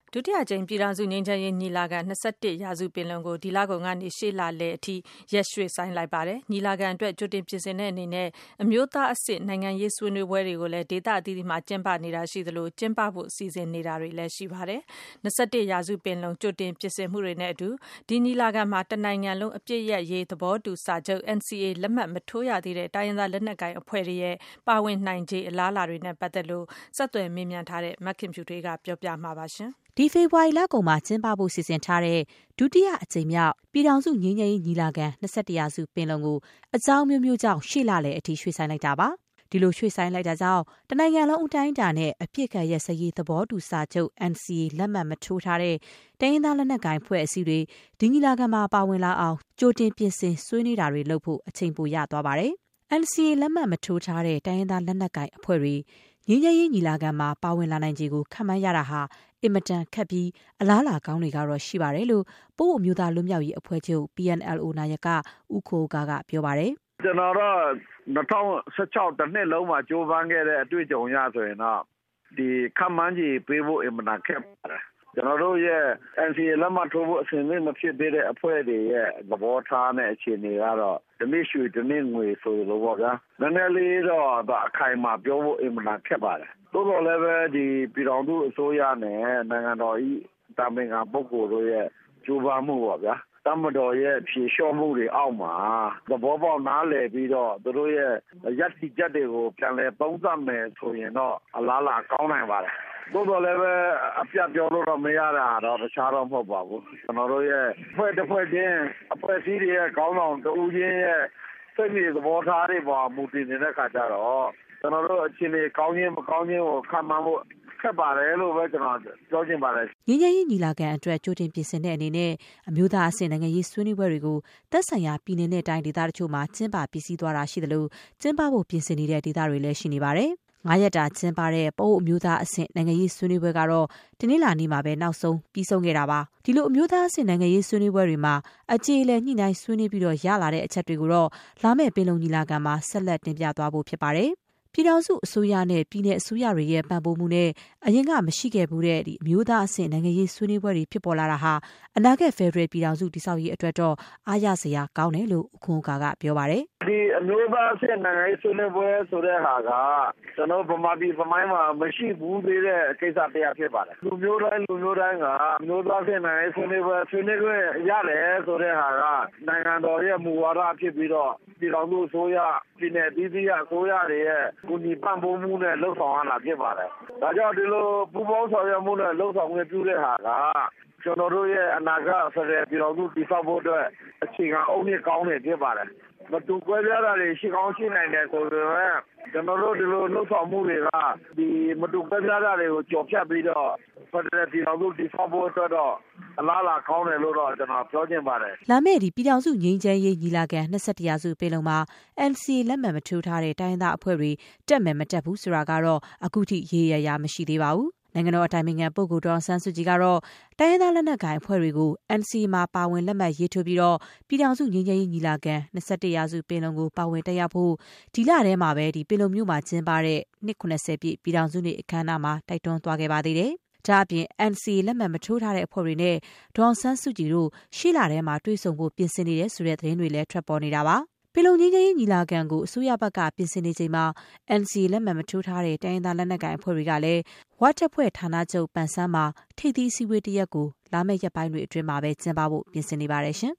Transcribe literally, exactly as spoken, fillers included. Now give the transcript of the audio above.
ဒုတိယကြိမ်ပြည်ထောင်စုငြိမ်းချမ်းရေးညီလာခံနှစ်တစ်ရာစုပင်လုံကိုဒီလကုန်ကနေရှေ့လလယ်အထိရက်ရွှေ့ဆိုင်းလိုက်ပါတယ်။ညီလာခံအတွက်ကြိုတင်ပြင်ဆင်တဲ့အနေနဲ့အမျိုးသားအဆင့်နိုင်ငံရေးဆွေးနွေးပွဲတွေကိုလည်းဒေသအသီးသီးမှာကျင်းပနေတာရှိသလိုကျင်းပဖို့စီစဉ်နေတာတွေလည်းရှိပါတယ်။နှစ်တစ်ရာစုပင်လုံကြိုတင်ပြင်ဆင်မှုတွေနဲ့အတူဒီညီလာခံမှာတနိုင်ငံလုံးအပြည့်ရပ်ရေးသဘောတူစာချုပ် N C A လက်မှတ်မထိုးရသေးတဲ့တိုင်းရင်းသားလက်နက်ကိုင်အဖွဲ့တွေရဲ့ပါဝင်နိုင်ခြေအလားအလာတွေနဲ့ပတ်သက်လို့ဆက်သွယ်မေးမြန်းထားတဲ့မခင်ဖြူထွေးကပြောပြမှာပါရှင်။ဒီဖေဖော်ဝါရီလကုန်မှာကျင်းပဖို့စီစဉ်ထားတဲ့ဒုတိယအကြိမ်မြောက်ပြည်ထောင်စုငြိမ်းချမ်းရေးညီလာခံနှစ်တစ်ရာစုပင်လုံကိုအကြောင်းမျိုးမျိုးကြောင့်ရှေ့လလယ်အထိရွှေ့ဆိုင်းလိုက်တာပါ။ဒီလိုရွှေ့ဆိုင်းလိုက်တာကြောင့်တနိုင်ငံလုံးအတိုင်းအတာနဲ့အပြစ်ခတ်ရက်စရေးသဘောတူစာချုပ် N C A လက်မှတ်မထိုးထားတဲ့တိုင်းရင်းသားလက်နက်ကိုင်ဖွဲ့အစည်းတွေဒီညီလာခံမှာပါဝင်လာအောင်ကြိုတင်ပြင်ဆင်ဆွေးနွေးတာတွေလုပ်ဖို့အချိန်ပိုရသွားပါတယ်။ N C A လက်မှတ်မထိုးထားတဲ့တိုင်းရင်းသားလက်နက်ကိုင်အဖွဲ့တွေငြိမ်းချမ်းရေးညီလာခံမှာပါဝင်လာနိုင်ခြေကိုခန့်မှန်းရတာဟာအင်မတန်ခက်ပြီးအလားအလာကောင်းတွေကတော့ရှိပါတယ်လို့ပို့အမျိုးသားလွတ်မြောက်ရေးအဖွဲ့ချုပ် P N L O နာယကဦးခိုကာကပြောပါတယ်။ကျွန်တော်တော့၂၀၁၆တနှစ်လုံးမှာကြိုးပမ်းခဲ့တဲ့အတွေ့အကြုံရဆိုရင်တော့ဒီခန့်မှန်းခြေပေးဖို့အင်မတန်ခက်ပါတယ်။ကျွန်တော်တို့ရဲ့ N C A လက်မှတ်ထိုးဖို့အစဉ်မဖြစ်သေးတဲ့အဖွဲ့တွေရဲ့သဘောထားနဲ့အခြေအနေကတော့ဒီနေ့ရွှေဒီနေ့ငွေဆိုလိုပေါ့ဗျာ။နည်းနည်းလေးတော့အခိုင်အမာပြောဖို့အင်မတန်ခက်ပါတယ်။သို့တော်လည်းပဲဒီပြည်တော်စုအစိုးရနဲ့နိုင်ငံတော်ဤတာမင်ခံပုဂ္ဂိုလ်တို့ရဲ့ကြိုးပမ်းမှုပေါ့ဗျာ။တမတော်ရဲ့ဖြေလျှော့မှုတွေအောက်မှာသဘောပေါက်နားလည်ပြီးတော့သူတို့ရဲ့ရပ်တည်ချက်တွေကိုပြန်လည်သုံးသပ်မယ်ဆိုရင်တော့အလားအလာကောင်းနိုင်ပါတယ်။သို့တော်လည်းပဲအပြတ်ပြောလို့တော့မရတာတော့တခြားတော့မဟုတ်ပါဘူး။ကျွန်တော်တို့ရဲ့ဖွဲ့တစ်ဖွဲ့ချင်းအဖွဲ့အစည်းတွေရဲ့ခေါင်းဆောင်တဦးချင်းရဲ့စိတ်တွေသဘောထားတွေပေါ်မူတည်နေတဲ့ခါကျတော့ကျွန်တော်တို့အခြေအနေကောင်းခြင်းမကောင်းခြင်းကိုခံမှန်းဖို့ခက်ပါတယ်လို့ပဲကျွန်တော်ပြောချင်ပါတယ်။ငြိမ်းချမ်းရေးညီလာခံအတွက်ကြိုတင်ပြင်ဆင်တဲ့အနေနဲ့အမျိုးသားအဆင့်နိုင်ငံရေးဆွေးနွေးပွဲတွေကိုသက်ဆိုင်ရာပြည်နယ်နဲ့တိုင်းဒေသတချို့မှာကျင်းပပြည်စည်းသွားတာရှိတယ်လို့ကျင်းပဖို့ပြင်ဆင်နေတဲ့ဒေသတွေလည်းရှိနေပါတယ်။ငါးရက်တာကျင်းပတဲ့ပို့အမျိုးသားအဆင့်နိုင်ငံရေးဆွေးနွေးပွဲကတော့တနင်္လာနေ့မှာပဲနောက်ဆုံးပြီးဆုံးခဲ့တာပါ။ဒီလိုအမျိုးသားအဆင့်နိုင်ငံရေးဆွေးနွေးပွဲတွေမှာအကြေအလည်ညှိနှိုင်းဆွေးနွေးပြီးတော့ရလာတဲ့အချက်တွေကိုတော့လာမယ့်ပင်လုံညီလာခံမှာဆက်လက်တင်ပြသွားဖို့ဖြစ်ပါတယ်။ပြည်ထောင်စုအစိုးရနဲ့ပြည်내အစိုးရတွေရဲ့ပံ့ပိုးမှုနဲ့အရင်ကမရှိခဲ့ဘူးတဲ့ဒီအမျိုးသားအဆင့်နိုင်ငံရေးဆွေးနွေးပွဲတွေဖြစ်ပေါ်လာတာဟာအနာဂတ်ဖက်ဒရယ်ပြည်ထောင်စုတည်ဆောက်ရေးအတွက်တော့အားရစရာကောင်းတယ်လို့ဦးခွန်ကာကပြောပါတယ်။ဒီအမျိုးသားအဆင့်နိုင်ငံရေးဆွေးနွေးပွဲဆိုတဲ့ဟာကကျွန်တော်ဗမာပြည်ဗမိုင်းမှာမရှိဘူးသေးတဲ့ကိစ္စတရားဖြစ်ပါတယ်။လူမျိုးတိုင်းလူမျိုးတိုင်းကအမျိုးသားအဆင့်နိုင်ငံရေးဆွေးနွေးပွဲဆွေးနွေးခွင့်ရတယ်ဆိုတဲ့ဟာကနိုင်ငံတော်ရဲ့မူဝါဒဖြစ်ပြီးတော့ပြည်ထောင်စုအစိုးရပြည်내ပြည်စည်းအစိုးရတွေရဲ့ကူညီပံ့ပိုးမှုနဲ့လှုပ်ဆောင်ရတာဖြစ်ပါတယ်။ဒါကြောင့်ဒီလိုပူးပေါင်းဆောင်ရွက်မှုနဲ့လှုပ်ဆောင်ခွင့်ပြုတဲ့ဟာကကျွန်တော်တို့ရဲ့အနာဂတ်ဖက်ဒရယ်ပြည်ထောင်စုတည်ဆောက်ဖို့အတွက်အခြေခံအုတ်မြစ်ကောင်းတွေဖြစ်ပါတယ်။မတူကွဲပြားတာတွေရှိကောင်းရှိနိုင်တယ်ဆိုပေမဲ့ကျွန်တော်တို့ဒီလိုလှုပ်ဆောင်မှုတွေကဒီမတူကွဲပြားတာတွေကိုကြော်ဖြတ်ပြီးတော့ဖက်ဒရယ်ပြည်ထောင်စုတည်ဆောက်ဖို့အတွက်တော့အလားအလာကောင်းတယ်လို့တော့ကျွန်တော်ပြောချင်ပါတယ်။လာမယ့်ဒီပြည်ထောင်စုငြိမ်းချမ်းရေးညီလာခံနှစ်တစ်ရာစုပင်လုံမှာ N C A လက်မှတ်မထိုးထားတဲ့တိုင်းရင်းသားအဖွဲ့တွေတက်မယ်မတက်ဘူးဆိုတာကတော့အခုထိရေရရာမရှိသေးပါဘူး။နိုင်ငံတော်အတိုင်ပင်ခံပုဂ္ဂိုလ်ဒေါ်အောင်ဆန်းစုကြည်ကတော့တိုင်းရင်းသားလက်နက်ကိုင်အဖွဲ့တွေကို N C A မှာပါဝင်လက်မှတ်ရေးထိုးပြီးတော့ပြည်ထောင်စုငြိမ်းချမ်းရေးညီလာခံနှစ်တစ်ရာစုပင်လုံကိုပါဝင်တက်ရောက်ဖို့ဒီလထဲမှာပဲဒီပင်လုံမြို့မှာကျင်းပတဲ့နှစ်၇၀ပြည့်ပြည်ထောင်စုနေ့အခမ်းအနားမှာတိုက်တွန်းသွားခဲ့ပါသေးတယ်။ဒါအပြင် N C A လက်မှတ်မထိုးထားတဲ့အဖွဲ့တွေနဲ့ဒေါ်အောင်ဆန်းစုကြည်တို့ရှေ့လထဲမှာတွေ့ဆုံဖို့ပြင်ဆင်နေတယ်ဆိုတဲ့သတင်းတွေလည်းထွက်ပေါ်နေတာပါ။ပင်လုံငြိမ်းချမ်းရေးညီလာခံကိုအစိုးရဘက်ကပြင်ဆင်နေချိန်မှာ N C A လက်မှတ်မထိုးထားတဲ့တိုင်းရင်းသားလက်နက်ကိုင်အဖွဲ့တွေကလည်းဝတပ်ဖွဲ့ဌာနချုပ်ပန်ဆန်းမှာထိပ်သီးအစည်းအဝေးတစ်ရက်ကိုလာမယ့်ရက်ပိုင်းတွေအတွင်းမှာပဲကျင်းပဖို့ပြင်ဆင်နေပါတယ်ရှင်